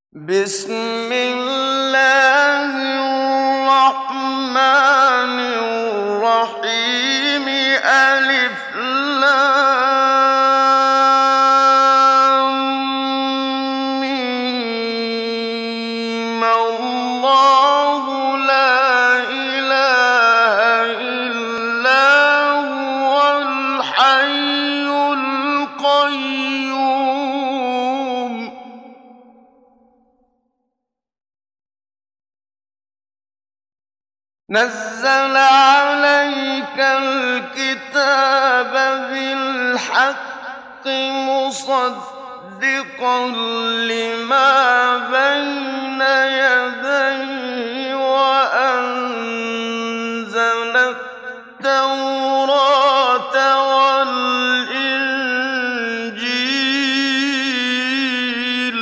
بسم الله الرحمن الرحيم ألف لام ميم الله لا إله إلا هو الحي القيوم نزل عليك الكتاب بالحق مصدقا لما بين يديه وأنزل التوراة والإنجيل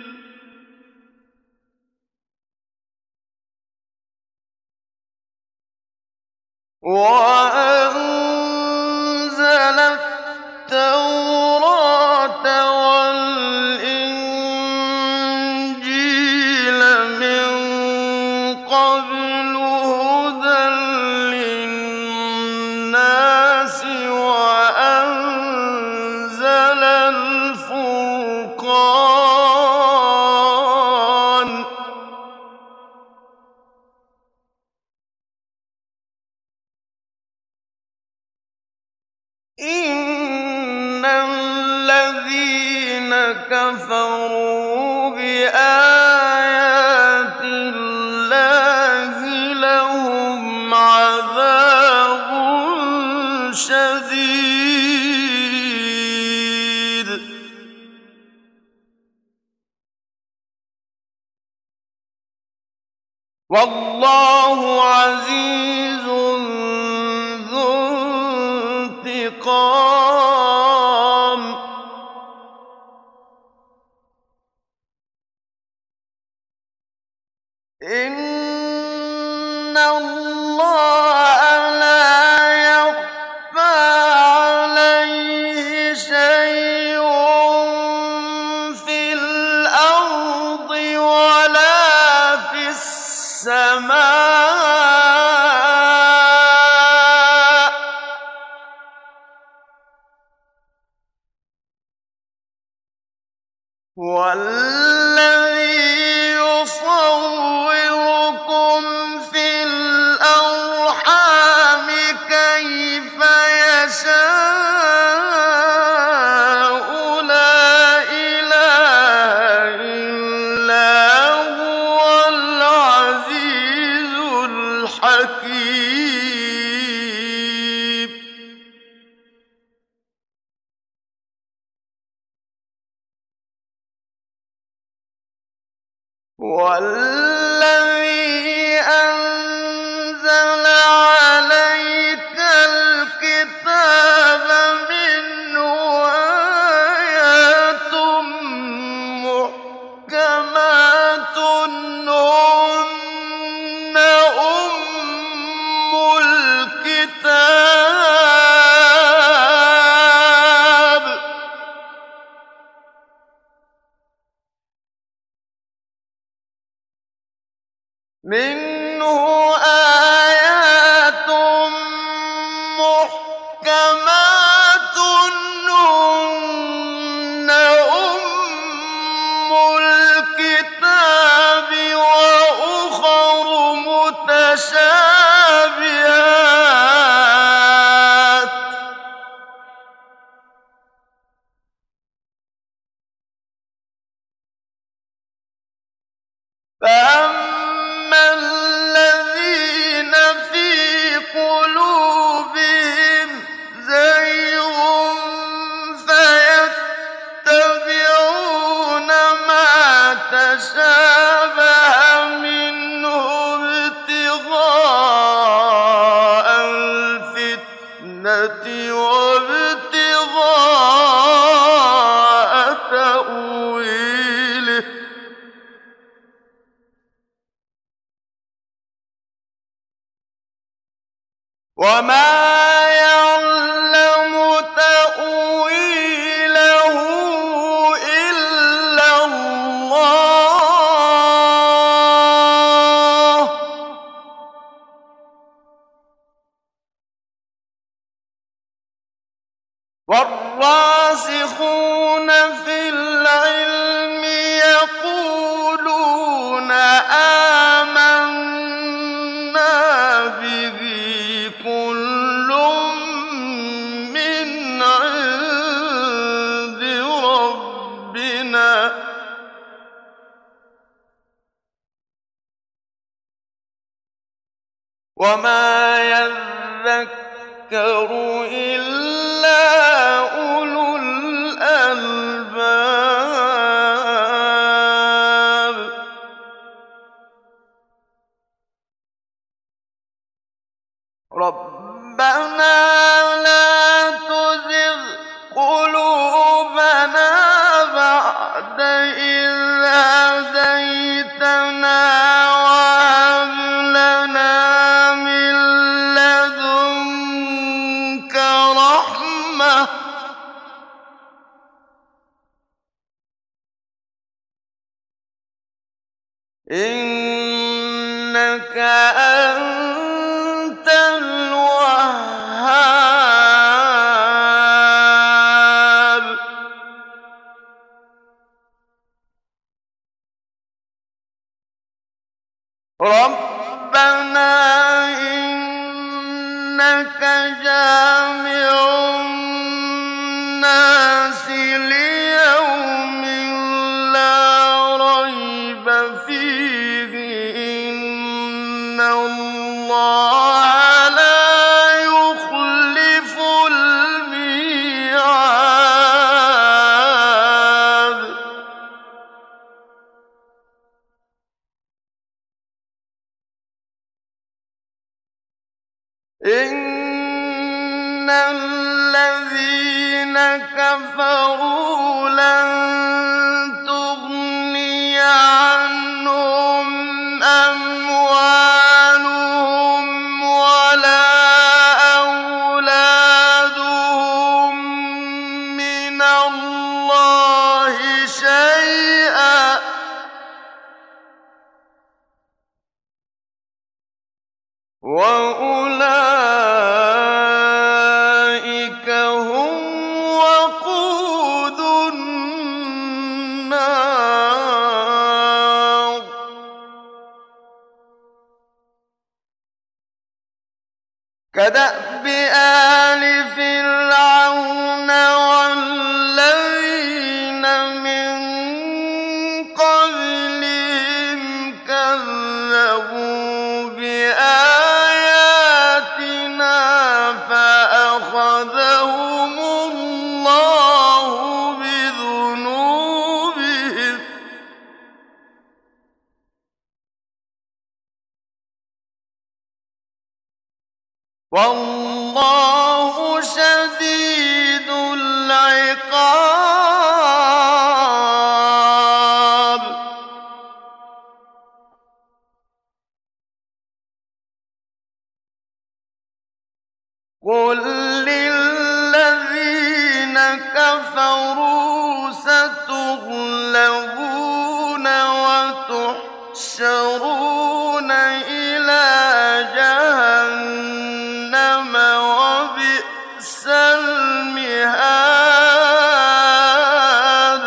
من قبل هدى للناس وأنزل الفرقان إن الذين كفروا بآيات الله لهم عذاب شديد والله عزيز ذو انتقام إن الله لا يخفى عليه شيء في الأرض ولا في السماء والذي يصوركم في الأرحام كيف يشاء لا إله إلا هو العزيز الحكيم والذي أنزل عليك الكتاب منه آيات محكمات هن أم الكتاب منه آيات محكمات هن أم الكتاب وأخر متشابهات فأما الذين في قلوبهم زيغ فيتبعون ما تشابه منه ابتغاء الفتنة وابتغاء تأويله وما يعلم تأويله إلا الله وما يذكر إلا أولو الألباب. ربنا لا تزغ قلوبنا بعد إذ هديتنا وهب لنا من لدنك رحمة إنك أنت الوهاب. ربنا إنك جامع الناس ليوم لا ريب فيه إن الله لا يخلف الميعاد. إن الذين كفروا لن تغني عنهم أموالهم ولا أولادهم من الله شيئا وأولئك هم وقود النار. كدأب آل فرعون والذين من قبلهم كذبوا بآياتنا فأخذهم الله بذنوبهم والله شديد العقاب. قل للذين كفروا ستغلبون وتحشرون إلى جهنم وبئس المهاد.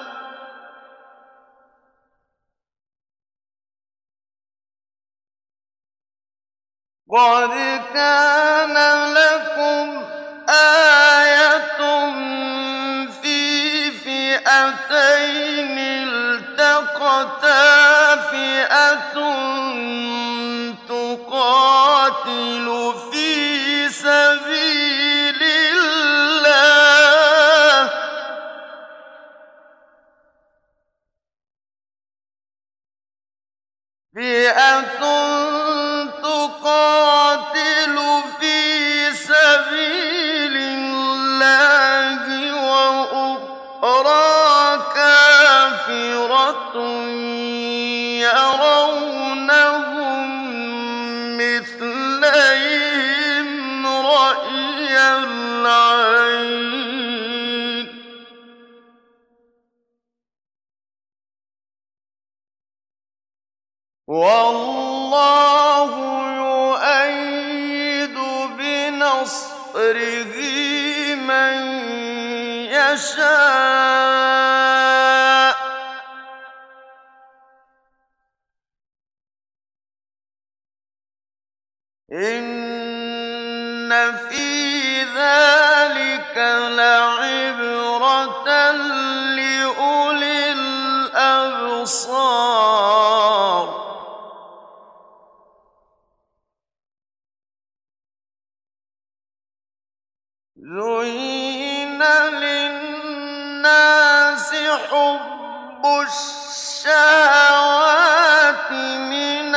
قد كان لكم آية في فئتين التقتا فئة تقاتل في سبيل الله فئة تقاتل في سبيل الله وأخرى كافرة يرونهم مثليهم رأي العين والله يؤيد بنصره من يشاء إن في ذلك لعبرة لأولي الأبصار. حب الشهوات من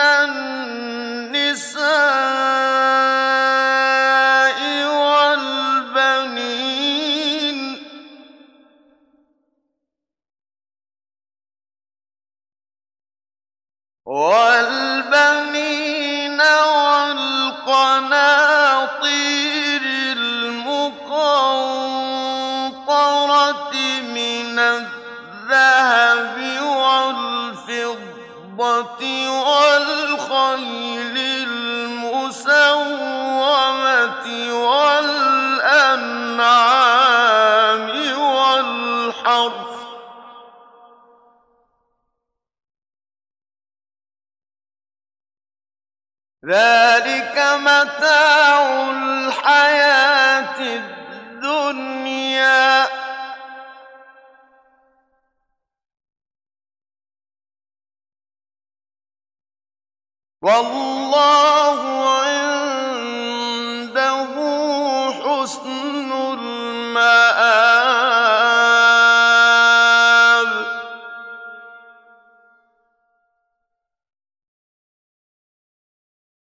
النساء والبنين والقناطير المقنطرة من الذهب والفضة والخيل المسومة والأنعام والحرث ذلك متاع الحياة الدنيا والله